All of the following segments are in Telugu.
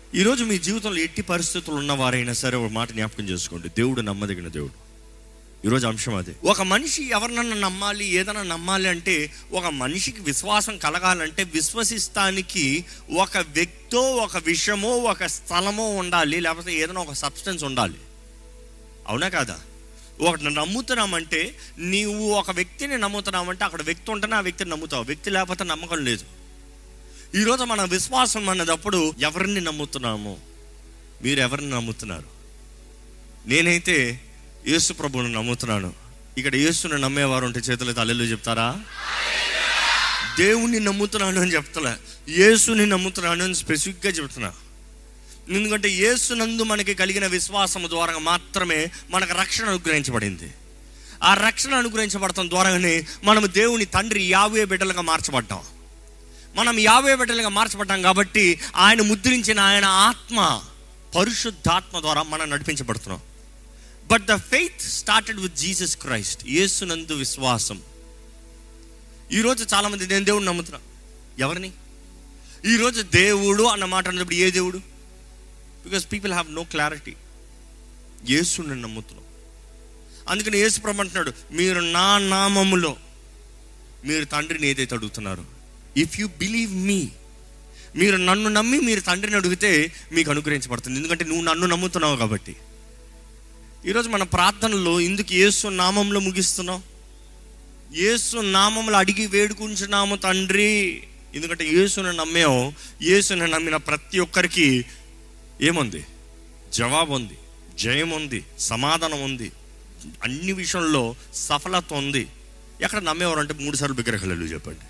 ఈరోజు మీ జీవితంలో ఎట్టి పరిస్థితులు ఉన్నవారైనా సరే ఒక మాట జ్ఞాపకం చేసుకోండి, దేవుడు నమ్మదగిన దేవుడు. ఈరోజు అంశం అదే. ఒక మనిషి ఎవరినన్నా నమ్మాలి, ఏదైనా నమ్మాలి అంటే, ఒక మనిషికి విశ్వాసం కలగాలంటే విశ్వసిస్తానికి ఒక వ్యక్తో, ఒక విషయమో, ఒక స్థలమో ఉండాలి, లేకపోతే ఏదైనా ఒక సబ్స్టెన్స్ ఉండాలి. అవునా కాదా? ఒకటి నమ్ముతున్నామంటే, నీవు ఒక వ్యక్తిని నమ్ముతున్నామంటే అక్కడ వ్యక్తి ఉంటేనే ఆ వ్యక్తిని నమ్ముతావు, వ్యక్తి లేకపోతే నమ్మకం లేదు. ఈరోజు మన విశ్వాసం అన్నదప్పుడు ఎవరిని నమ్ముతున్నాము? మీరు ఎవరిని నమ్ముతున్నారు? నేనైతే యేసు ప్రభువుని నమ్ముతున్నాను. ఇక్కడ యేసుని నమ్మేవారు ఉంటే చేతులైతే హల్లెలూయా చెప్తారా? దేవుణ్ణి నమ్ముతున్నాను అని చెప్తున్నా, యేసుని నమ్ముతున్నాను అని స్పెసిఫిక్గా చెప్తున్నా. ఎందుకంటే యేసునందు మనకి కలిగిన విశ్వాసం ద్వారా మాత్రమే మనకు రక్షణ అనుగ్రహించబడింది. ఆ రక్షణ అనుగ్రహించబడటం ద్వారానే మనం దేవుని తండ్రి యావే బిడ్డలుగా మార్చబడ్డాం. మనం యావే బిడ్డలుగా మార్చబడ్డాం కాబట్టి ఆయన ముద్రించిన ఆయన ఆత్మ, పరిశుద్ధాత్మ ద్వారా మనం నడిపించబడుతున్నాం. But the faith started with Jesus Christ. యేసునందు విశ్వాసం. ఈరోజు చాలామంది నేను దేవుడిని నమ్ముతున్నా. ఎవరిని? ఈరోజు దేవుడు అన్న మాట అన్నప్పుడు ఏ దేవుడు? Because people have no clarity. యేసుని నమ్ముతున్నాం. అందుకని యేసు ప్రభు అంటున్నాడు, మీరు నా నామములో మీరు తండ్రిని ఏదైతే అడుగుతున్నారు, ఇఫ్ యూ బిలీవ్ మీ, మీరు నన్ను నమ్మి మీరు తండ్రిని అడిగితే మీకు అనుగ్రహించబడుతుంది. ఎందుకంటే నువ్వు నన్ను నమ్ముతున్నావు కాబట్టి. ఈరోజు మన ప్రార్థనలో ఎందుకు యేసు నామంలో ముగిస్తున్నాం? యేసు నామంలో అడిగి వేడుకుంటున్నాము తండ్రి. ఎందుకంటే యేసుని నమ్మాము. యేసుని నమ్మిన ప్రతి ఒక్కరికి ఏముంది? జవాబు ఉంది, జయం ఉంది, సమాధానం ఉంది, అన్ని విషయంలో సఫలత ఉంది. ఎక్కడ నమ్మేవారు అంటే 3 సార్లు బిగ్గరగా హల్లెలూయా చెప్పండి.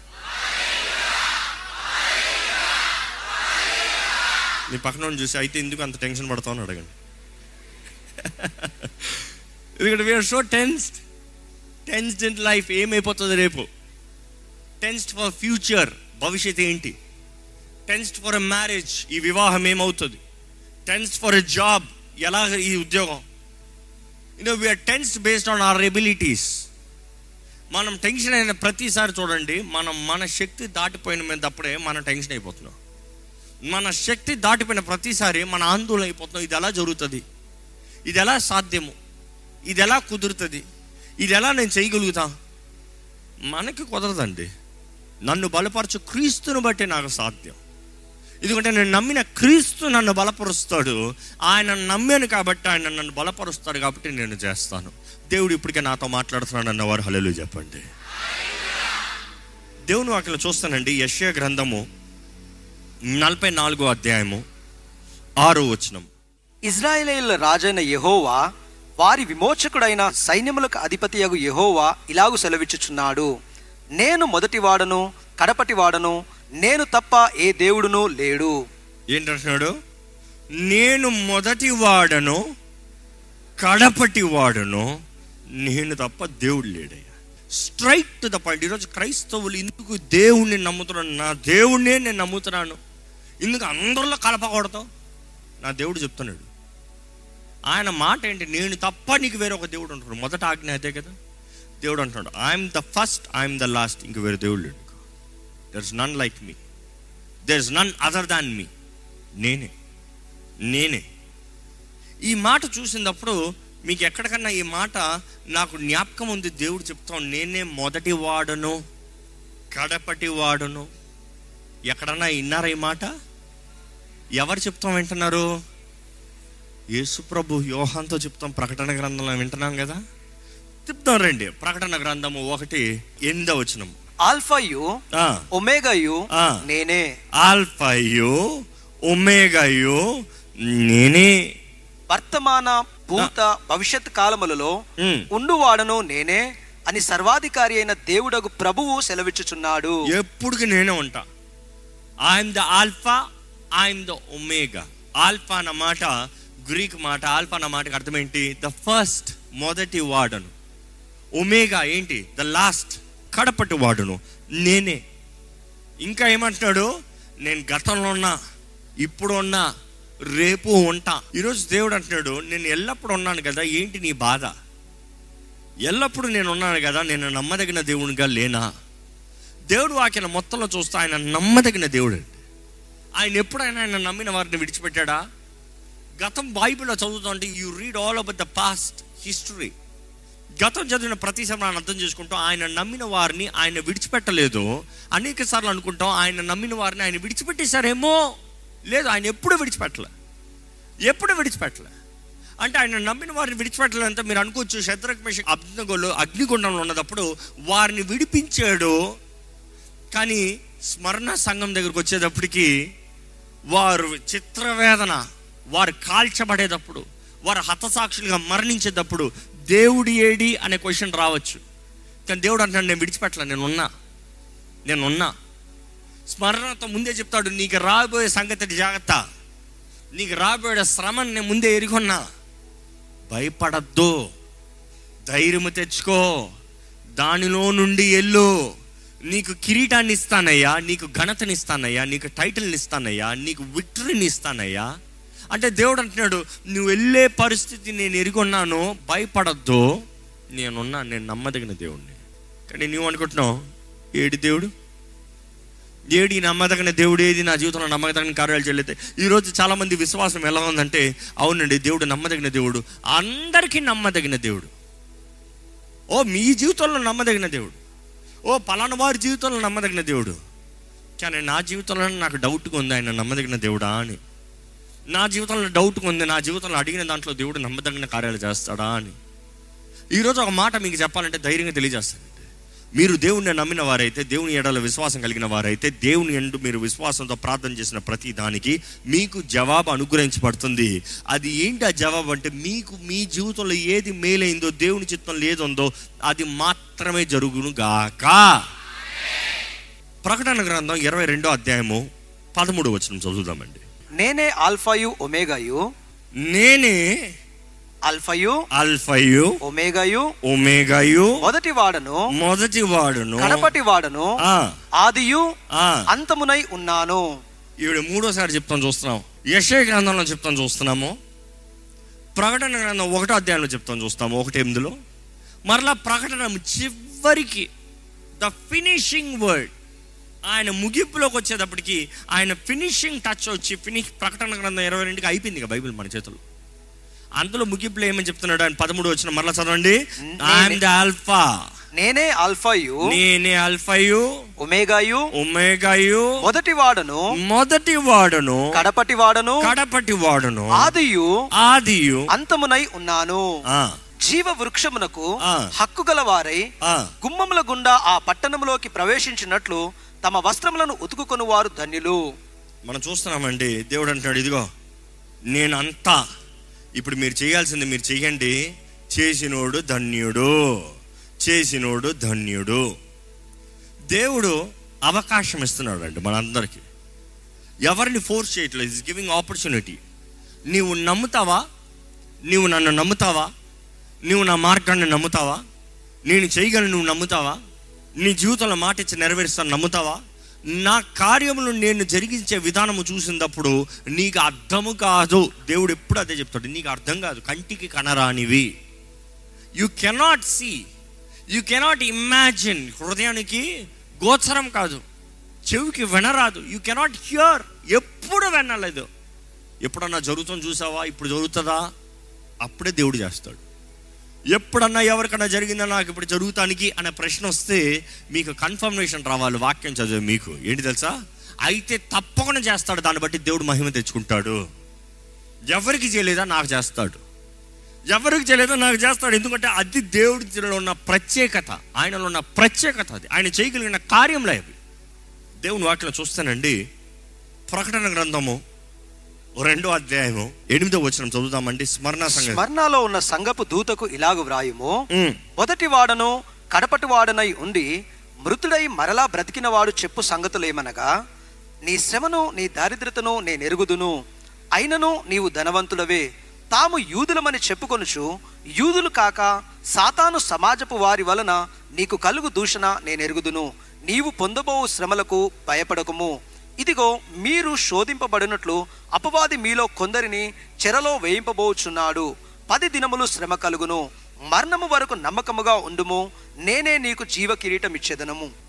నీ పక్కన చూసి అయితే ఎందుకు అంత టెన్షన్ పడతావు అని అడగండి. ఎందుకంటే we're so tensed in life. ఏమైపోతుంది రేపు? టెన్స్డ్ ఫర్ ఫ్యూచర్, భవిష్యత్ ఏంటి? టెన్స్డ్ ఫర్ ఎ మ్యారేజ్, ఈ వివాహం ఏమవుతుంది? టెన్స్డ్ ఫర్ ఎ జాబ్, ఎలా ఈ ఉద్యోగం. We're tensed based on our abilities. మనం టెన్షన్ అయిన ప్రతిసారి చూడండి, మన శక్తి దాటిపోయిన మీదప్పుడే మనం టెన్షన్ అయిపోతున్నాం. మన శక్తి దాటిపోయిన ప్రతిసారి మన ఆందోళన అయిపోతున్నాం. ఇది ఎలా జరుగుతుంది? ఇది ఎలా సాధ్యము? ఇది ఎలా కుదురుతుంది? ఇది ఎలా నేను చేయగలుగుతా? మనకి కుదరదండి. నన్ను బలపరచు క్రీస్తుని బట్టి నాకు సాధ్యం. ఎందుకంటే నేను నమ్మిన క్రీస్తు నన్ను బలపరుస్తాడు. ఆయన నమ్మాను కాబట్టి ఆయన నన్ను బలపరుస్తాడు కాబట్టి నేను చేస్తాను. దేవుడు ఇప్పటికే నాతో మాట్లాడుతున్నాడు అన్నవారు హల్లెలూయా చెప్పండి. దేవుని వాక్యంలో చూస్తానండి, యెషయా గ్రంథము 44వ అధ్యాయము 6వ వచనం. ఇశ్రాయేలీయుల రాజైన యెహోవా, వారి విమోచకుడైన సైన్యములకు అధిపతియగు యెహోవా ఇలాగు సెలవిచ్చుచున్నాడు, నేను మొదటివాడను కడపటివాడను, నేను తప్ప ఏ దేవుడును లేడు. ఏంటంటున్నాడు? నేను మొదటివాడను కడపటివాడను, నేను తప్ప దేవుడు లేడయ్యా. Straight to the point. ఈరోజు క్రైస్తవులు ఎందుకు దేవుణ్ణి నమ్ముతున్నాను? నా దేవుణ్ణే నేను నమ్ముతున్నాను. ఎందుకు అందరిలో కలపకూడదు? నా దేవుడు చెప్తున్నాడు. ఆయన మాట ఏంటి? నేను తప్ప నీకు వేరే ఒక దేవుడు అంటున్నాడు. మొదట ఆజ్ఞ అదే కదా. దేవుడు అంటున్నాడు, I'm the first, I'm the last. ఇంక వేరే దేవుడు లేడు. There is none like me, there is none other than me. నేనే. ఈ మాట చూసినప్పుడు మీకు ఎక్కడికన్నా ఈ మాట నాకు జ్ఞాపకం ఉంది. దేవుడు చెప్తాం, నేనే మొదటి వాడను కడపటి వాడను. ఎక్కడన్నా విన్నారా ఈ మాట? ఎవరు చెప్తాం వింటున్నారు? యేసు ప్రభు యోహాన్తో చెప్తాం. ప్రకటన గ్రంథంలో వింటున్నాం కదా. చెప్తాం రండి. ప్రకటన గ్రంథము 1:8 వచనం. ఆల్ఫాయు ఒమేగాయు నేనే. ఆల్ఫాయు ఒమేగాయు నేనే. వర్తమాన భూత భవిష్యత్ కాలములలో ఉండువాడను నేనే అని సర్వాధికారి అయిన దేవుడగు ప్రభువు సెలవిచ్చుచున్నాడు. ఎప్పుడుకి నేనే ఉంటా. I'm the alpha, I'm the omega. Alpha అన్న మాట గ్రీక్ మాట. ఆల్ఫా అన్న మాటకి అర్థం ఏంటి? ద ఫస్ట్, మొదటి వాడను. ఒమేగా ఏంటి? ద లాస్ట్, కడపటి వాడును. నేనే. ఇంకా ఏమంటున్నాడు? నేను గతంలో ఉన్నా, ఇప్పుడు ఉన్నా, రేపు ఉంటా. ఈరోజు దేవుడు అంటున్నాడు, నేను ఎల్లప్పుడు ఉన్నాను కదా, ఏంటి నీ బాధ? ఎల్లప్పుడు నేను ఉన్నాను కదా, నేను నమ్మదగిన దేవునిగా లేనా? దేవుడు వాక్యం మొత్తంలో చూస్తే ఆయన నమ్మదగిన దేవుడు అండి. ఆయన ఎప్పుడైనా ఆయన నమ్మిన వారిని విడిచిపెట్టాడా? గతం బైబిల్లో చదువుతుంటే you read all about the past history. గతం చదివిన ప్రతి సమయాన్ని అర్థం చేసుకుంటాం ఆయన నమ్మిన వారిని ఆయన విడిచిపెట్టలేదు. అనేక సార్లు అనుకుంటాం ఆయన నమ్మిన వారిని ఆయన విడిచిపెట్టేశారేమో. లేదు, ఆయన ఎప్పుడు విడిచిపెట్టలే. అంటే ఆయన నమ్మిన వారిని విడిచిపెట్టలేదంటే మీరు అనుకోవచ్చు, శద్రక్ మేషక్ అబ్దెనగోలు అగ్నిగుండంలో ఉన్నప్పుడు వారిని విడిపించాడు. కానీ స్మరణ సంఘం దగ్గరకు వచ్చేటప్పటికి వారు చిత్రవేదన, వారు కాల్చబడేటప్పుడు, వారు హతసాక్షులుగా మరణించేటప్పుడు దేవుడి ఏడి అనే క్వశ్చన్ రావచ్చు. కానీ దేవుడు అంటాడు నేను విడిచిపెట్టలే, నేనున్నా. స్మరణతో ముందే చెప్తాడు, నీకు రాబోయే సంగతి జాగ్రత్త, నీకు రాబోయే శ్రమని నేను ముందే ఎరిగొన్నా. భయపడద్దు, ధైర్యము తెచ్చుకో, దానిలో నుండి ఎల్లు. నీకు కిరీటాన్ని ఇస్తానయ్యా, నీకు ఘనతని ఇస్తానయ్యా, నీకు టైటిల్ని ఇస్తానయ్యా, నీకు విక్టరీని ఇస్తానయ్యా. అంటే దేవుడు అంటున్నాడు నువ్వు వెళ్ళే పరిస్థితి నేను ఎరిగొన్నాను, భయపడద్దు, నేను నమ్మదగిన దేవుడిని. కానీ నువ్వు అనుకుంటున్నావు ఏడి దేవుడు, ఏడి నమ్మదగిన దేవుడు, ఏది నా జీవితంలో నమ్మదగిన కార్యాలు చేయలేదు. ఈరోజు చాలామంది విశ్వాసం ఎలా ఉందంటే, అవునండి దేవుడు నమ్మదగిన దేవుడు, అందరికీ నమ్మదగిన దేవుడు. మీ జీవితంలో నమ్మదగిన దేవుడు, పలానా వారి జీవితంలో నమ్మదగిన దేవుడు. కానీ నా జీవితంలో నాకు డౌట్గా ఉంది ఆయన నమ్మదగిన దేవుడా అని. నా జీవితంలో డౌట్గా ఉంది, నా జీవితంలో అడిగిన దాంట్లో దేవుడు నమ్మదగిన కార్యాలు చేస్తాడా అని. ఈరోజు ఒక మాట మీకు చెప్పాలంటే ధైర్యంగా తెలియజేస్తానంటే, మీరు దేవుణ్ణి నమ్మిన వారైతే, దేవుని ఎడల విశ్వాసం కలిగిన వారైతే, దేవుని యందు మీరు విశ్వాసంతో ప్రార్థన చేసిన ప్రతి దానికి మీకు జవాబు అనుగ్రహించబడుతుంది. అది ఏంటి ఆ జవాబు అంటే, మీకు మీ జీవితంలో ఏది మేలైందో, దేవుని చిత్తంలో ఏది ఉందో అది మాత్రమే జరుగును గాక. ప్రకటన గ్రంథం 22వ అధ్యాయము 13వ వచనం చదువుదామండి. నేనే ఆల్ఫాయు ఒమేగాయు, నేనే అల్ఫయు ఒమేగాయు, మొదటి వాడను కడపటి వాడను, ఆదియు అంతమునై ఉన్నాను. ఈవిడ మూడోసారి చెప్తాను చూస్తున్నాం. యెషయా గ్రంథంలో చెప్తాను చూస్తున్నాము, ప్రకటన గ్రంథం 1వ అధ్యాయంలో చెప్తాను చూస్తాము 1:8. మరలా ప్రకటన చివరికి ద ఫినిషింగ్ వర్డ్, ఆయన ముగింపులోకి వచ్చేటప్పటికి ఆయన ఫినిషింగ్ టచ్ వచ్చి ప్రకటన గ్రంథం 22కి అయిపోయింది ఇక బైబిల్ మన చేతులు. అందులో ముగింపులో ఏమని చెప్తున్నాడు ఆయన 13 వచ్చిన మరలా చదవండి. నేనే ఆల్ఫాయు ఒమేగాయు, మొదటి వాడను కడపటి వాడను, ఆదియు అంతమునై ఉన్నాను. జీవ వృక్షమునకు హక్కు గల వారై గుమ్మముల గుండా ఆ పట్టణంలోకి ప్రవేశించినట్లు తమ వస్త్రములను ఉతుకుకొని వారు ధన్యులు. మనం చూస్తున్నామండి, దేవుడు అంటున్నాడు ఇదిగో నేనంతా, ఇప్పుడు మీరు చేయాల్సింది మీరు చెయ్యండి, చేసినోడు ధన్యుడు. దేవుడు అవకాశం ఇస్తున్నాడు అండి మనందరికీ, ఎవరిని ఫోర్స్ చేయట్లేదు. Is giving opportunity. నీవు నమ్ముతావా? నీవు నన్ను నమ్ముతావా? నీవు నా మార్గాన్ని నమ్ముతావా? నేను చేయగలను నువ్వు నమ్ముతావా? నీ జీవితంలో మాట ఇచ్చి నెరవేరుస్తాను నమ్ముతావా? నా కార్యములు నేను జరిగించే విధానము చూసినప్పుడు నీకు అర్థము కాదు. దేవుడు ఎప్పుడు అదే చెప్తాడు, నీకు అర్థం కాదు, కంటికి కనరానివి. You cannot see, you cannot imagine. హృదయానికి గోచరం కాదు, చెవికి వినరాదు. యు కెనాట్ హియర్, ఎప్పుడు వినలేదు. ఎప్పుడన్నా జరుగుతుంది చూసావా, ఇప్పుడు జరుగుతుందా? అప్పుడే దేవుడు చేస్తాడు. ఎప్పుడన్నా ఎవరికన్నా జరిగిందా నాకు ఇప్పుడు జరుగుతానికి అనే ప్రశ్న వస్తే మీకు కన్ఫర్మేషన్ రావాలి వాక్యం చదివే మీకు. ఏంటి తెలుసా? అయితే తప్పకుండా చేస్తాడు. దాన్ని బట్టి దేవుడు మహిమ తెచ్చుకుంటాడు. ఎవరికి చేయలేదా నాకు చేస్తాడు, ఎవరికి చేయలేదా నాకు చేస్తాడు. ఎందుకంటే అది దేవుడిలో ఉన్న ప్రత్యేకత, ఆయనలో ఉన్న ప్రత్యేకత, అది ఆయన చేయగలిగిన కార్యంలో. అవి దేవుని వాటిలో చూస్తానండి. ప్రకటన గ్రంథము 2వ అధ్యాయము 8వ వచనం చదువుతామండి. స్మరణలో ఉన్న సంఘపు దూతకు ఇలాగు వ్రాయుము, మొదటి వాడను కడపటి వాడనై ఉండి మృతుడై మరలా బ్రతికిన వాడు చెప్పు సంగతులేమనగా, నీ శ్రమను నీ దారిద్రతను నేను ఎరుగుదును, అయినను నీవు ధనవంతుడవే. తాము యూదులమని చెప్పుకొనుచు యూదులు కాక సాతాను సమాజపు వారి వలన నీకు కలుగు దూషణ నేను ఎరుగుదును. నీవు పొందబోవు శ్రమలకు భయపడకుము. ఇదిగో మీరు శోధింపబడినట్లు అపవాది మీలో కొందరిని చెరలో వేయింపబోచున్నాడు. 10 దినములు శ్రమ కలుగును. మరణము వరకు నమ్మకముగా ఉండుము, నేనే నీకు జీవ కిరీటం ఇచ్చేదనము.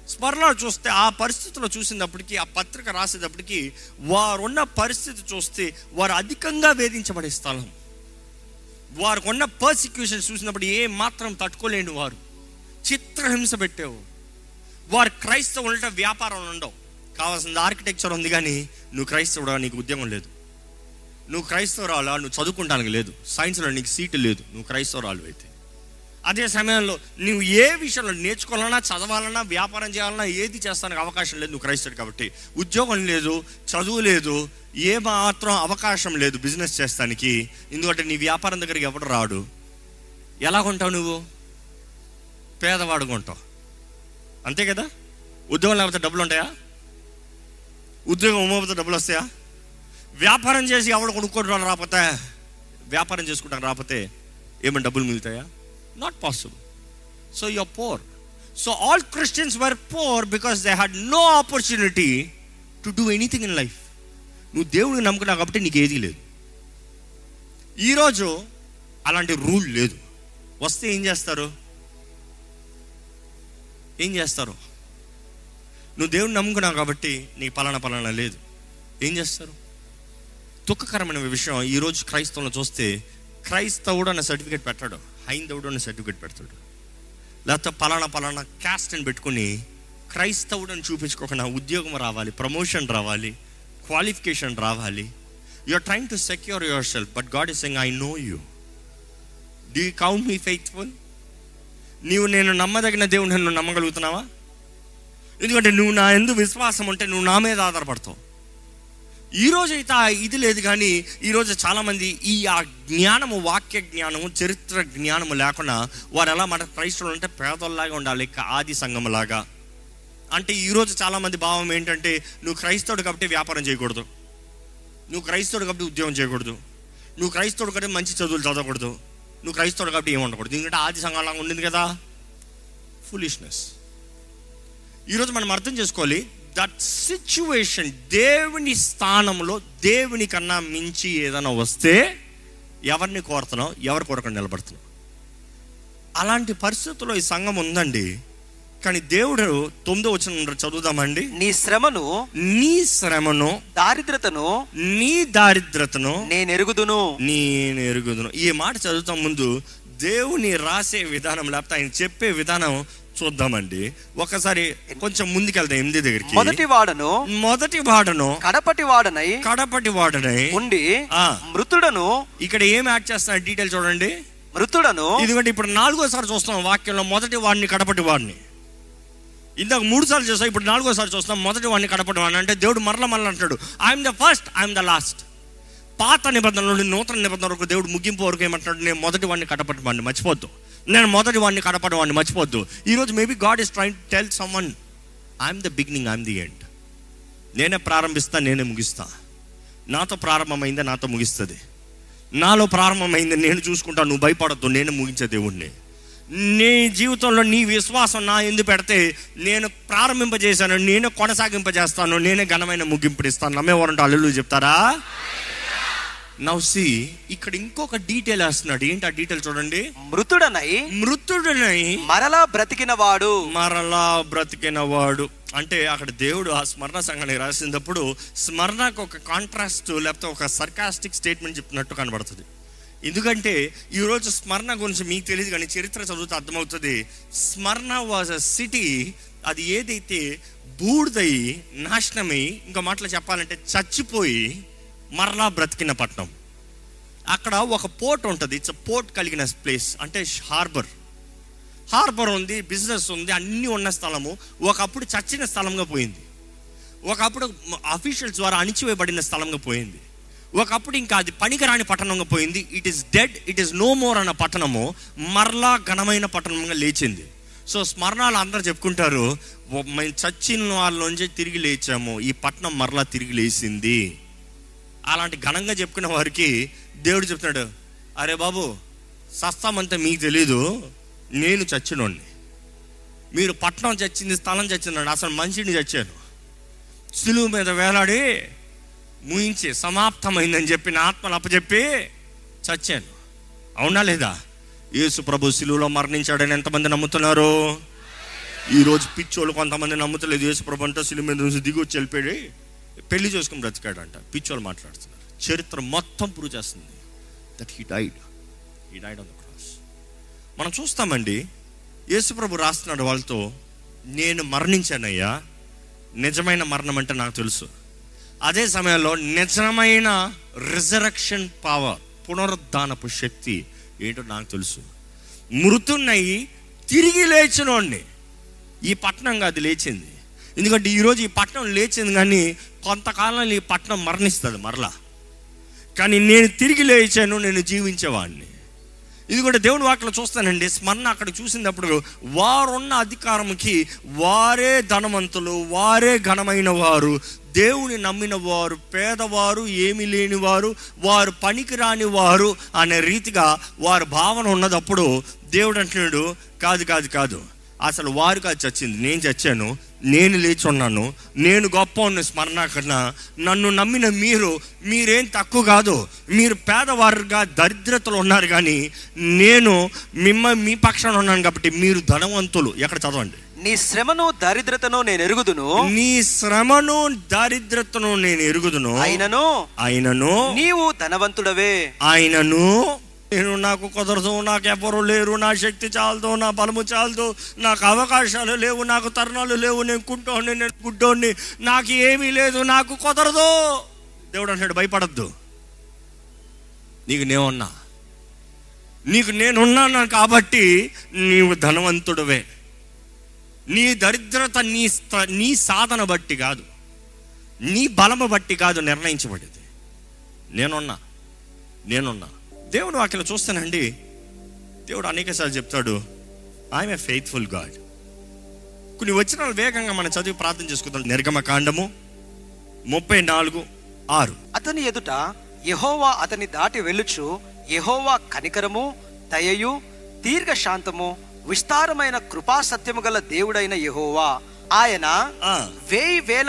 స్మరణ చూస్తే ఆ పరిస్థితిలో చూసినప్పటికీ, ఆ పత్రిక రాసేటప్పటికీ వారున్న పరిస్థితి చూస్తే వారు అధికంగా వేధించబడే స్థలం, వారికి ఉన్న పర్సిక్యూషన్ చూసినప్పుడు ఏ మాత్రం తట్టుకోలేని వారు, చిత్రహింస పెట్టేవు వారు. క్రైస్తవులంటే వ్యాపారం ఉండవు, కావాల్సిన ఆర్కిటెక్చర్ ఉంది కానీ నువ్వు క్రైస్తవుడా, నీకు ఉద్యోగం లేదు. నువ్వు క్రైస్తవురాలా, నువ్వు చదువుకుంటానికి లేదు, సైన్స్లో నీకు సీటు లేదు, నువ్వు క్రైస్తవురాలు అయితే. అదే సమయంలో నువ్వు ఏ విషయంలో నేర్చుకోవాలన్నా, చదవాలన్నా, వ్యాపారం చేయాలన్నా ఏది చేస్తానికి అవకాశం లేదు, నువ్వు క్రైస్తవుడు కాబట్టి. ఉద్యోగం లేదు, చదువు లేదు, ఏ మాత్రం అవకాశం లేదు బిజినెస్ చేస్తానికి. ఎందుకంటే నీ వ్యాపారం దగ్గరికి ఎవడు రాడు. ఎలా కొంటావు నువ్వు? పేదవాడు కొంటావు, అంతే కదా. ఉద్యోగం లేకపోతే డబ్బులు ఉంటాయా? ఉద్యోగం ఇవ్వకపోతే డబ్బులు వస్తాయా? వ్యాపారం చేసి ఎవడు కొనుక్కోవడం రాకపోతే, వ్యాపారం చేసుకుంటాను రాకపోతే ఏమైనా డబ్బులు మిగులుతాయా? Not possible. So you're poor. So all Christians were poor because they had no opportunity to do anything in life. నువ్వు దేవుడిని నమ్ముకున్నావు కాబట్టి నీకు ఏదీ లేదు. ఈరోజు అలాంటి రూల్ లేదు. వస్తే ఏం చేస్తారు? నువ్వు దేవుడిని నమ్ముకున్నావు కాబట్టి నీకు పలానా లేదు, ఏం చేస్తారు? దుఃఖకరమైన విషయం, ఈరోజు క్రైస్తవులను చూస్తే క్రైస్తవుడు అన్న సర్టిఫికేట్ పెట్టాడు, హైందవుడు అనే సర్టిఫికేట్ పెడతాడు, లేకపోతే పలానా క్యాస్ట్ అని పెట్టుకుని క్రైస్తవుడు అని చూపించుకోకుండా ఉద్యోగం రావాలి, ప్రమోషన్ రావాలి, క్వాలిఫికేషన్ రావాలి. You are trying to secure yourself, but God is saying I know you. Do you count me faithful? నేను నమ్మదగిన దేవుడు, నువ్వు నమ్మగలుగుతున్నావా? ఎందుకంటే నువ్వు నా యందు విశ్వాసం ఉంటే నువ్వు నా మీద ఆధారపడతావు. ఈరోజు అయితే ఇది లేదు, కానీ ఈరోజు చాలామంది ఆ జ్ఞానము, వాక్య జ్ఞానము, చరిత్ర జ్ఞానము లేకుండా వారు ఎలా మన క్రైస్తవులు అంటే పేదోళ్ళలాగా ఉండాలి, ఆది సంఘంలాగా. అంటే ఈరోజు చాలామంది భావం ఏంటంటే నువ్వు క్రైస్తవుడు కాబట్టి వ్యాపారం చేయకూడదు, నువ్వు క్రైస్తవుడు కాబట్టి ఉద్యోగం చేయకూడదు, నువ్వు క్రైస్తవుడు కాబట్టి మంచి చదువులు చదవకూడదు, నువ్వు క్రైస్తవుడు కాబట్టి ఏముండకూడదు, ఎందుకంటే ఆది సంఘంలాగా ఉండింది కదా. ఫులిష్నెస్. ఈరోజు మనం అర్థం చేసుకోవాలి, దట్ సిచ్యువేషన్, దేవుని స్థానంలో దేవుని కన్నా మించి ఏదైనా వస్తే ఎవరిని కోరుతున్నావు, ఎవరి కోరకుండా నిలబడుతున్నావు? అలాంటి పరిస్థితుల్లో ఈ సంఘం ఉందండి. కానీ దేవుడు 9వ వచనం చదువుదామండి. నీ శ్రమను దారిద్రతను నేను ఎరుగుదును. ఈ మాట చదువుతాం ముందు దేవుని రాసే విధానం, లేకపోతే ఆయన చెప్పే విధానం చూద్దామండి. ఒకసారి కొంచెం ముందుకెళ్తాం 8 దగ్గరికి. మొదటి వాడను కడపటి వాడనై ఉండి మృతుడను. ఇక్కడ ఏం యాడ్ చేస్తున్నా డీటెయిల్ చూడండి. మృతుడను, ఎందుకంటే ఇప్పుడు 4వసారి చూస్తాం వాక్యంలో మొదటి వాడిని కడపటి వాడిని. ఇందాక 3 సార్లు చూస్తాం, ఇప్పుడు 4వసారి చూస్తాం మొదటి వాడిని కడపటి వాడిని. అంటే దేవుడు మరలా అంటాడు, I'm the first, I'm the last. పాత నిబంధన నుండి నూతన నిబంధన వరకు దేవుడు ముగింపు వరకు ఏమంటాడు, నేను మొదటి వాడిని కడపటి వాడిని, మర్చిపోద్దు. నేను మొదటి వాడిని కడపటి వాడిని, మర్చిపోద్దు. ఈరోజు maybe God is trying to tell someone, I'm the beginning, I'm the end. నేనే ప్రారంభిస్తా, నేనే ముగిస్తా. నాతో ప్రారంభమైందే నాతో ముగిస్తుంది. నాలో ప్రారంభమైంది నేను చూసుకుంటా, నువ్వు భయపడద్దు, నేను ముగించే దేవుడిని. నీ జీవితంలో నీ విశ్వాసం నా ఎందు పెడితే నేను ప్రారంభింపజేశాను, నేను కొనసాగింపజేస్తాను, నేనే ఘనమైన ముగింపునిస్తాను. నమ్మేవారంటే హల్లెలూయా చెప్తారా? నౌ సీ, ఇక్కడ ఇంకొక డీటెయిల్ వేస్తున్నాడు. ఏంటి ఆ డీటెయిల్ చూడండి. మృతుడనై మరలా బ్రతికిన వాడు. అంటే అక్కడ దేవుడు ఆ స్మరణ సంఘానికి రాసినప్పుడు స్మరణకు ఒక కాంట్రాస్ట్, లేకపోతే ఒక సర్కాస్టిక్ స్టేట్మెంట్ చెప్తున్నట్టు కనబడుతుంది. ఎందుకంటే ఈరోజు స్మరణ గురించి మీకు తెలియదు, కానీ చరిత్ర చదివితే అర్థమవుతుంది. స్మరణ వాజ్ అ సిటీ, అది ఏదైతే బూడిదై నాశనమై, ఇంకా మాటలు చెప్పాలంటే చచ్చిపోయి మరలా బ్రతికిన పట్టణం. అక్కడ ఒక పోర్ట్ ఉంటుంది, ఇట్స్ పోర్ట్ కలిగిన ప్లేస్. అంటే హార్బర్ ఉంది, బిజినెస్ ఉంది, అన్నీ ఉన్న స్థలము ఒకప్పుడు చచ్చిన స్థలంగా పోయింది. ఒకప్పుడు అఫీషియల్స్ ద్వారా అణిచివేయబడిన స్థలంగా పోయింది. ఒకప్పుడు ఇంకా అది పనికిరాని పట్టణంగా పోయింది. It is dead, it is no more అన్న పట్టణము మరలా ఘనమైన పట్టణంగా లేచింది. సో స్మరణాలు అందరూ చెప్పుకుంటారు, మేము చచ్చిన వాళ్ళలోంచి తిరిగి లేచాము, ఈ పట్టణం మరలా తిరిగి లేచింది. అలాంటి ఘనంగా చెప్పుకున్న వారికి దేవుడు చెప్తున్నాడు, అరే బాబు సస్తామంతా మీకు తెలీదు, నేను చచ్చినోడిని. మీరు పట్టణం చచ్చింది, స్థలం చచ్చిందండి, అసలు మనిషిని చచ్చాను. సిలువ మీద వేలాడి ముయించి సమాప్తమైందని చెప్పి నా ఆత్మను అప్పచెప్పి చచ్చాను. అవునా లేదా? యేసు ప్రభు సిలువలో మరణించాడని ఎంతమంది నమ్ముతున్నారు? ఈరోజు పిచ్చోళ్ళు కొంతమంది నమ్ముతలేదు, యేసుప్రభు అంట సిలువ మీద నుంచి దిగి వచ్చి వెళ్ళిపోయి పెళ్లి చేసుకుని బ్రతికాడంట. పిచ్చోళ్ళు మాట్లాడుతున్నారు. చరిత్ర మొత్తం ప్రూవ్ చేస్తుంది that he died on the cross. మనం చూస్తామండి, యేసుప్రభు రాస్తున్నాడు వాళ్ళతో, నేను మరణించానయ్యా, నిజమైన మరణం అంటే నాకు తెలుసు. అదే సమయంలో నిజమైన రిజరక్షన్ పవర్, పునరుద్ధానపు శక్తి ఏంటో నాకు తెలుసు. మృతున్నయి తిరిగి లేచినోడిని. ఈ పట్టణం కాదు లేచింది, ఎందుకంటే ఈరోజు ఈ పట్టణం లేచింది, కానీ కొంతకాలంలో ఈ పట్టణం మరణిస్తుంది మరలా. కానీ నేను తిరిగి లేచాను, నేను జీవించేవాడిని. ఇది కూడా దేవుని వాక్యలో చూస్తానండి. స్మరణ అక్కడ చూసినప్పుడు వారున్న అధికారంకి వారే ధనవంతులు, వారే ఘనమైన వారు, దేవుని నమ్మిన వారు, పేదవారు, ఏమీ లేని వారు, వారు పనికి రాని వారు అనే రీతిగా వారి భావన ఉన్నదప్పుడు దేవుడు అంటున్నాడు, కాదు కాదు కాదు, అసలు వారు కాదు చచ్చింది, నేను చచ్చాను, నేను లేచి ఉన్నాను, నేను గొప్ప ఉన్న స్మరణ కన్నా నన్ను నమ్మిన మీరేం తక్కువ కాదు, మీరు పేదవారుగా దరిద్రతలు ఉన్నారు, కానీ నేను మీ పక్షాన ఉన్నాను కాబట్టి మీరు ధనవంతులు. ఎక్కడ చదవండి, నీ శ్రమను దరిద్రతను నేను ఎరుగుదును, నీ శ్రమను దరిద్రతను నేను ఎరుగుదును, అయినను నీవు ధనవంతుడవే, అయినను నేను నాకు కుదరదు, నాకు ఎవరు లేరు, నా శక్తి చాలదు, నా బలము చాలదు, నాకు అవకాశాలు లేవు, నాకు తరుణాలు లేవు, నేను కుంటోని, నేను గుడ్డోని, నాకు ఏమీ లేదు, నాకు కుదరదు. దేవుడు అంటాడు, భయపడద్దు, నీకు నేనున్నాను కాబట్టి నీవు ధనవంతుడవే. నీ దరిద్రత నీ సాధన బట్టి కాదు, నీ బలము బట్టి కాదు నిర్ణయించబడేది. నేనున్నా. దేవుడు వాక్యలో చూస్తానండి, దేవుడు అనేకసార్లు చెప్తాడు, ఐఎమ్ ఏ ఫెయిత్ఫుల్ గాడ్. కొన్ని వచనాలు వేగంగా మనం చదివి ప్రార్థన చేసుకుంటాం. నిర్గమకాండము 34:6. అతని ఎదుట యెహోవా అతని దాటి వెళ్ళుచు, యెహోవా కనికరము, దయయు, దీర్ఘశాంతము, విస్తారమైన కృపా సత్యము గల దేవుడైన యెహోవా, ఆయన 1000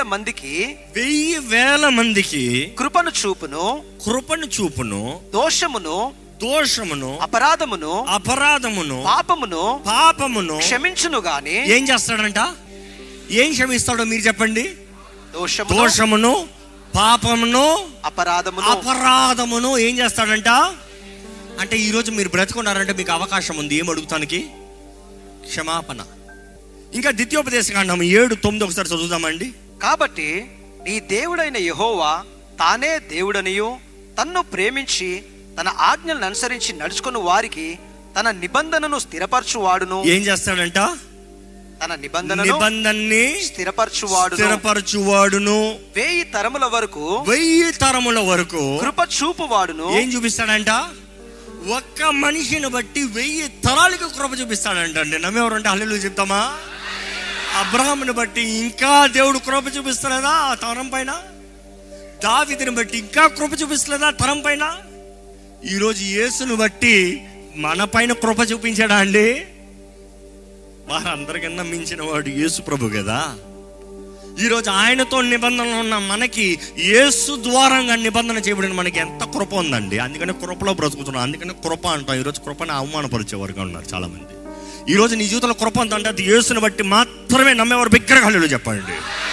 మందికి కృపను చూపును, దోషమును అపరాధమును పాపమును క్షమించును గాని. ఏం చేస్తాడంట? ఏం క్షమిస్తాడో మీరు చెప్పండి. దోషమును, పాపమును, అపరాధమును ఏం చేస్తాడంట? అంటే ఈరోజు మీరు బ్రతుకున్నారంటే మీకు అవకాశం ఉంది ఏం అడుగుతానికి? క్షమాపణ. ఇంకా ద్వితీయోపదేశకాండం 7:9 ఒకసారి చదువుదామండి. కాబట్టి నీ దేవుడైన యెహోవా తానే దేవుడనియు, తన్ను ప్రేమించి తన ఆజ్ఞలను అనుసరించి నడుచుకుని వారికి తన నిబంధనను స్థిరపరచువాడును. ఏం చేస్తాడంట? తన నిబంధనని స్థిరపరచువాడును. 1000 తరముల వరకు కృప చూపువాడును. ఏం చూపిస్తాడంట? ఒక్క మనిషిని బట్టి 1000 తరాలకు కృప చూపిస్తాడంట. అండి నమ్మేవారంటే హల్లెలూయా చెప్తామా? అబ్రహాముని బట్టి ఇంకా దేవుడు కృప చూపిస్తలేదా ఆ తరం పైన? దావీదుని బట్టి ఇంకా కృప చూపిస్తలేదా తరం పైన? ఈరోజు యేసును బట్టి మన పైన కృప చూపించాడా అండి? వారందరికన్నా మించిన వాడు యేసు ప్రభు కదా. ఈరోజు ఆయనతో నిబంధనలు ఉన్న మనకి యేసు ద్వారంగా నిబంధన చేయబడిన మనకి ఎంత కృప ఉందండి. అందుకని కృపలో బ్రతుకుతున్నాం. అందుకని కృప అంటాం. ఈరోజు కృపని అవమానపరిచేవారుగా ఉన్నారు చాలా మంది. ఈరోజు నీ జీవితంలో కృప అంటే అది యేసుని బట్టి మాత్రమే నమ్మేవారు బిగ్గరగా హల్లెలూయా చెప్పండి.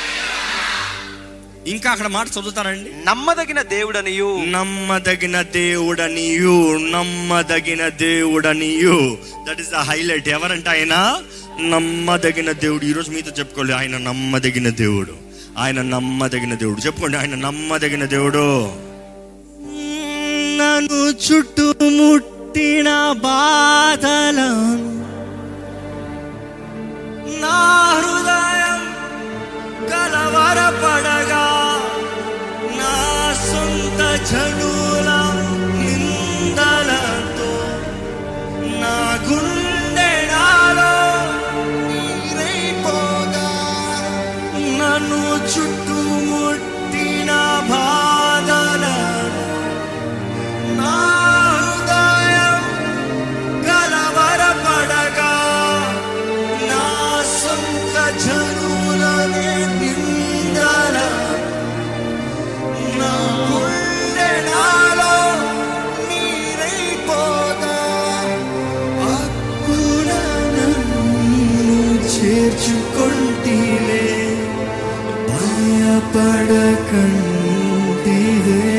ఇంకా అక్కడ మాట చదువుతారండి. నమ్మదగిన దేవుడనియు. That is the highlight. ఎవరంటే ఆయన నమ్మదగిన దేవుడు. ఈరోజు మీతో చెప్పుకోండి, ఆయన నమ్మదగిన దేవుడు. చెప్పుకోండి, ఆయన నమ్మదగిన దేవుడు. నన్ను చుట్టుముట్టిన బాధలను నా హృదయం కలవరపడగా, నా సొంత జనుల నిందలతో నా గుండె నాలో నీరైపోగా, నన్ను చుట్టుముట్టిన బాధలను నా హృదయం కలవరపడగా, నా సొంత జనులని నిందల నా గుండె నా భయపడకంటివే,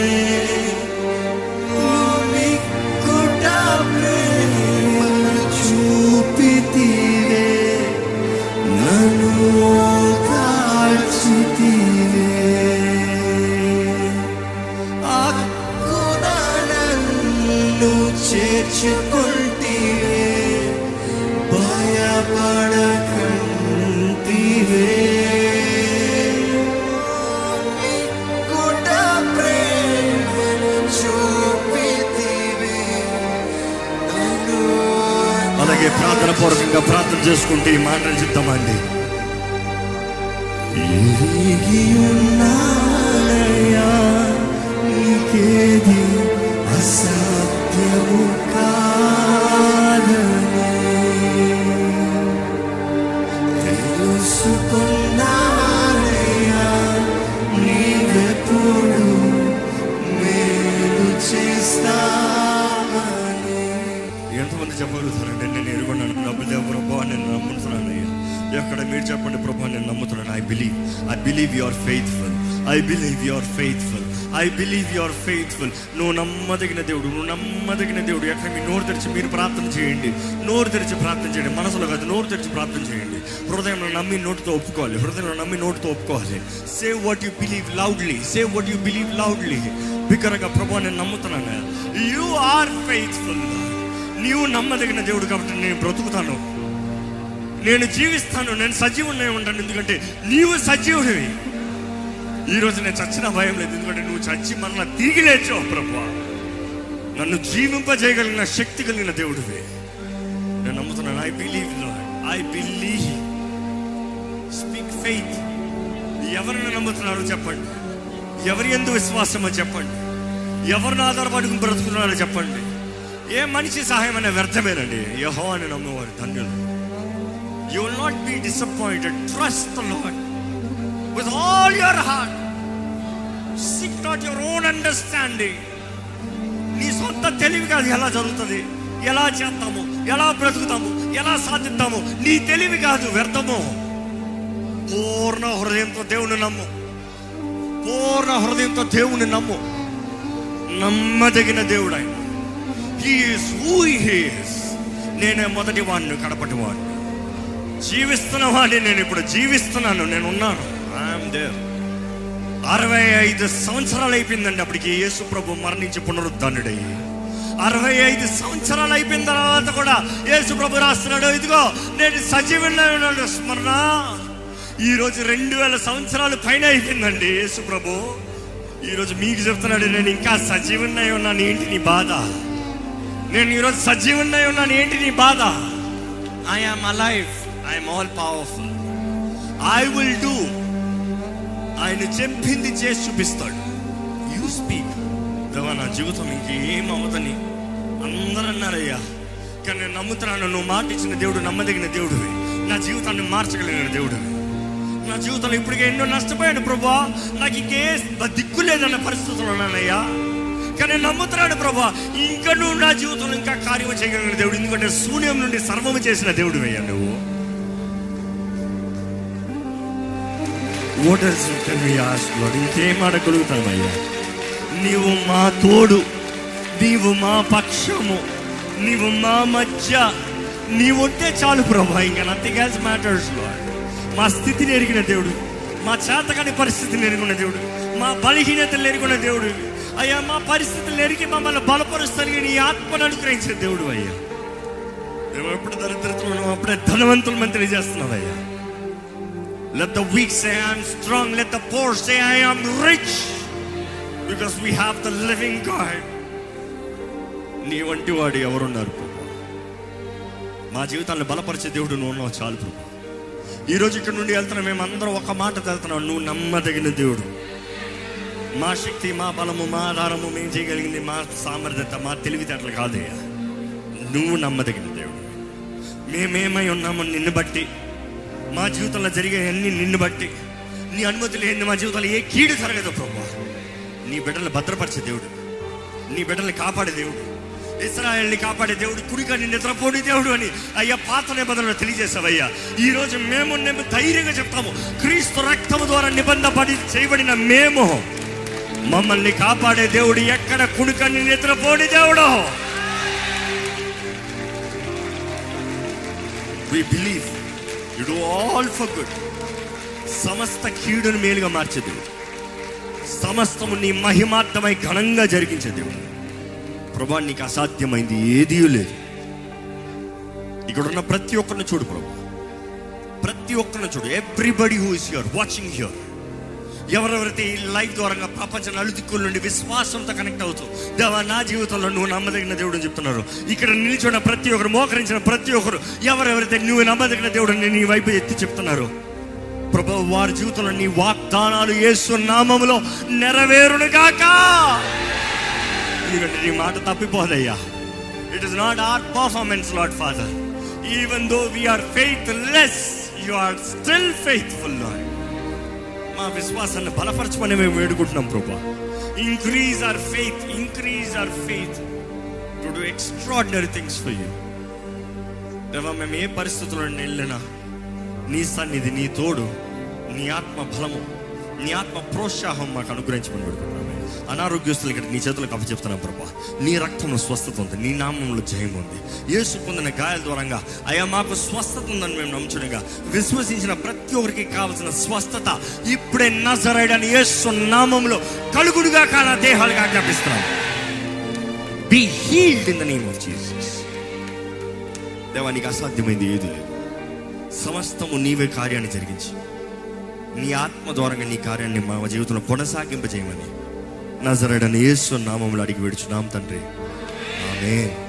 మిక్కుట ప్రేమను చూపితివే, నన్ను ఓదార్చితివే, అక్కున నన్ను చేర్చుకుంటివే, భయపడకంటివే, మిక్కుట ప్రేమను చూపితివే, నన్ను. అలాగే ప్రార్థన పూర్వకంగా ప్రార్థన చేసుకుంటే ఈ మాటలు చెప్తామండి. ఎరిగి ఉన్నానయ్యా, నీకేది అసాధ్యము కాదని, తెలుసుకున్నానయ్యా, నీవెప్పుడు మేలు చేస్తావని. ఎంతమంది చెప్పగలుగుతారంటే నేను ఎరుగున్నాను డబ్బులు దేవు ప్రభా, నేను నమ్ముతున్నానయ్యా. ఎక్కడ మీరు చెప్పండి ప్రభా, నేను నమ్ముతున్నాను. I believe you are faithful, I believe you are faithful, I believe you are faithful. నువ్వు నమ్మదగిన దేవుడు, నువ్వు నమ్మదగిన దేవుడు. ఎక్కడ మీ నోరు తెరిచి మీరు ప్రార్థన చేయండి, నోరు తెరిచి ప్రార్థన చేయండి. మనసులో కాదు, నోరు తెరిచి ప్రార్థన చేయండి. హృదయంలో నమ్మి నోటితో ఒప్పుకోవాలి, హృదయంలో నమ్మి నోటితో ఒప్పుకోవాలి. Say what you believe loudly, say what you believe loudly. బిగ్గరగా ప్రభా నేను నమ్ముతున్నాను, యు ఆర్ ఫెయిత్ఫుల్. నీవు నమ్మదగిన దేవుడు కాబట్టి నేను బ్రతుకుతాను, నేను జీవిస్తాను, నేను సజీవునే ఉంటాను. ఎందుకంటే నీవు సజీవుడివి. ఈరోజు నేను చచ్చిన భయం లేదు, ఎందుకంటే నువ్వు చచ్చి మరలా తిరిగి లేచావు ప్రభువా. నన్ను జీవింపజేయగలిగిన శక్తి కలిగిన దేవుడివి. నేను నమ్ముతున్నాను. I believe Lord, I believe. Speak faith. ఎవరిని నమ్ముతున్నారో చెప్పండి, ఎవరి యందు విశ్వాసమో చెప్పండి, ఎవరిని ఆధారపడుకుని బ్రతుకుతున్నారో చెప్పండి. ఏ మనిషి సహాయం అనే వ్యర్థమేనండి. యెహోవాను నమ్మేవారు ధన్యులు. You will not be disappointed. Trust the Lord with all your heart. Seek not your own understanding. నీ సొంత తెలివి కాదు ఎలా జరుగుతుంది, ఎలా చేస్తాము, ఎలా బ్రతుకుతాము, ఎలా సాధిస్తాము. నీ తెలివి కాదు, వ్యర్థము. పూర్ణ హృదయంతో దేవుని నమ్ము, పూర్ణ హృదయంతో దేవుని నమ్ము. నమ్మదగిన దేవుడు ఆయన. He is who he is. నేనే మొదటి వాడిని, కడపటి వాడిని. జీవిస్తున్న వాడిని నేను. ఇప్పుడు జీవిస్తున్నాను, నేను ఉన్నాను. I'm there. 65 సంవత్సరాలు అయిపోయిందండి అప్పటికి యేసు ప్రభు మరణించి పునరుద్ధానుడయ్యి. 65 సంవత్సరాలు అయిపోయిన తర్వాత కూడా యేసు ప్రభు రాస్తున్నాడు, ఇదిగో నేను సజీవుడిగా ఉన్నాడు. స్మరణ. ఈరోజు 2000 సంవత్సరాలు పైన అయిపోయిందండి యేసు ప్రభు. ఈరోజు మీకు చెప్తున్నాడు, నేను ఇంకా సజీవుడిగా ఉన్నాను. ఏంటి నీ బాధ? నేను ఈరోజు సజీవుడిగా ఉన్నాను. ఏంటి నీ బాధ? I am alive. I am all powerful. I will do. ఆయన చెప్పింది చేసి చూపిస్తాడు. You speak. దేవా నా జీవితం ఇంకేం అవదని అందరూ అన్నారయ్యా, కానీ నేను నమ్ముతున్నాను. నువ్వు మాట ఇచ్చిన దేవుడు నమ్మదగిన దేవుడివి. నా జీవితాన్ని మార్చగలిగిన దేవుడివి. నా జీవితంలో ఇప్పటికే ఎన్నో నష్టపోయాను ప్రభువా. నాకు ఇంకే దిక్కు లేదన్న పరిస్థితులు ఉన్నానయ్యా, కానీ నమ్ముతున్నాడు ప్రభా, ఇంకా నువ్వు నా జీవితంలో ఇంకా కార్యం చేయగలిగిన దేవుడు. ఎందుకంటే శూన్యం నుండి సర్వము చేసిన దేవుడు అయ్యా నువ్వు. What else can we ask, Lord? ఇంకేం అడగలుగుతామయ్యా? నీవు మా తోడు, నీవు మా పక్షము, నీవు మా మధ్య, నీవు ఉంటే చాలు ప్రభా. ఇంకా నథింగ్ ఎల్స్ మ్యాటర్స్ లార్డ్. మా స్థితిని ఎరిగిన దేవుడు, మా చేతకాని పరిస్థితిని ఎరిగిన దేవుడు, మా బలహీనతలు ఎరిగిన దేవుడు అయ్యా. మా పరిస్థితులు ఎరిగి మమ్మల్ని బలపరుస్తానికి నీ ఆత్మను అనుగ్రహించిన దేవుడు అయ్యా. మేము ఎప్పుడు దరిద్రతలో అప్పుడే ధనవంతులు మంత్రి చేస్తున్నావు అయ్యా. Let the weak say I am strong. Let the poor say I am rich. Because we have the living God. నీ వంటి వాడు ఎవరున్నారు ప్రభు? మా జీవితాన్ని బలపరిచే దేవుడు నువ్వు ఉన్నావు చాలు ప్రభు. ఈరోజు ఇక్కడ నుండి వెళ్తున్నాం, మేమందరం ఒక మాట వెళ్తున్నాం. నువ్వు నమ్మదగిన దేవుడు. మా శక్తి, మా బలము, మా ఆధారము, మేము చేయగలిగింది మా సామర్థ్యత, మా తెలివితేటలు కాదయ్యా. నువ్వు నమ్మదగిన దేవుడు. మేమేమై ఉన్నామో నిన్ను బట్టి, మా జీవితంలో జరిగే అన్ని నిన్ను బట్టి. నీ అనుమతి లేని మా జీవితంలో ఏ కీడు జరగదు ప్రభు. నీ బిడ్డలు భద్రపరిచే దేవుడు, నీ బిడ్డల్ని కాపాడే దేవుడు. ఇశ్రాయేలుని కాపాడే దేవుడు, కుడికని నిద్రపోని దేవుడు అని అయ్యా పాత నిబంధనలు తెలియజేసావయ్యా. ఈ రోజు మేము ధైర్యంగా చెప్తాము, క్రీస్తు రక్తము ద్వారా నిబంధన చేయబడిన మేము, మమ్మల్ని కాపాడే దేవుడు ఎక్కడ కుడికని నిద్రపోని దేవుడు. We believe you do all for good. సమస్త కీడును మేలుగా మార్చే దేవుడు, సమస్తము నీ మహిమార్థమై ఘనంగా జరిగించే దేవుడు. ప్రభా, నీకు అసాధ్యమైంది ఏదీ లేదు. ఇక్కడ ఉన్న ప్రతి ఒక్కరిని చూడు ప్రభా, ప్రతి ఒక్కరిని చూడు. Everybody who is here, watching here, ఎవరెవరైతే ఈ లైవ్ ద్వారా ప్రపంచ నలుదిక్కుల నుండి విశ్వాసంతో కనెక్ట్ అవుతూ, దేవా నా జీవితంలో నువ్వు నమ్మదగిన దేవుడు అని చెప్తున్నారు. ఇక్కడ నిల్చున్న ప్రతి ఒక్కరు, మోకరించిన ప్రతి ఒక్కరు, ఎవరెవరైతే నువ్వు నమ్మదగిన దేవుడు నీ వైపు ఎత్తి చెప్తున్నారు ప్రభు, వారి జీవితంలో నీ వాగ్దానాలు యేసు నామములో నెరవేరును గాక. ఎందుకంటే నీ మాట తప్పిపోదయ్యా. It is not our performance Lord Father. Even though we are faithless, you are still faithful Lord. మా విశ్వాసాన్ని బలపరచమని మేము వేడుకుంటున్నాం ప్రభా. Increase our faith to do extraordinary things for you. దేవా, మేము ఏ పరిస్థితుల్లో వెళ్ళినా నీ సన్నిధి, నీ తోడు, నీ ఆత్మ బలము, నీ ఆత్మ ప్రోత్సాహం మాకు అనుగ్రహించమని పెడుతున్నాము. అనారోగ్యస్తులు ఇక్కడ నీ చేతులకు అప్పచెప్తున్నాం ప్రభా. నీ రక్తంలో స్వస్థత ఉంది, నీ నామంలో జయం ఉంది. యేసు పొందిన గాయాల ద్వారంగా అయ్యా మాకు స్వస్థత ఉందని మేము నమ్ముచునిగా విశ్వసించిన ప్రతి ఒక్కరికి కావలసిన స్వస్థత ఇప్పుడే నజరేయుడైన యేసు నామంలో కలుగుడుగా కాన దేహాలుగా ఆజ్ఞాపిస్తున్నాం. Be healed in the name of Jesus. దేవా, నీకు అసాధ్యమైంది ఏది లేదు. సమస్తము నీవే కార్యాన్ని జరిగించి నీ ఆత్మ ద్వారంగా నీ కార్యాన్ని మా జీవితంలో కొనసాగింపజేయమని నజరేయుడైన యేసు నామములో అడిగి వేడుచున్నాం తండ్రి. ఆమేన్.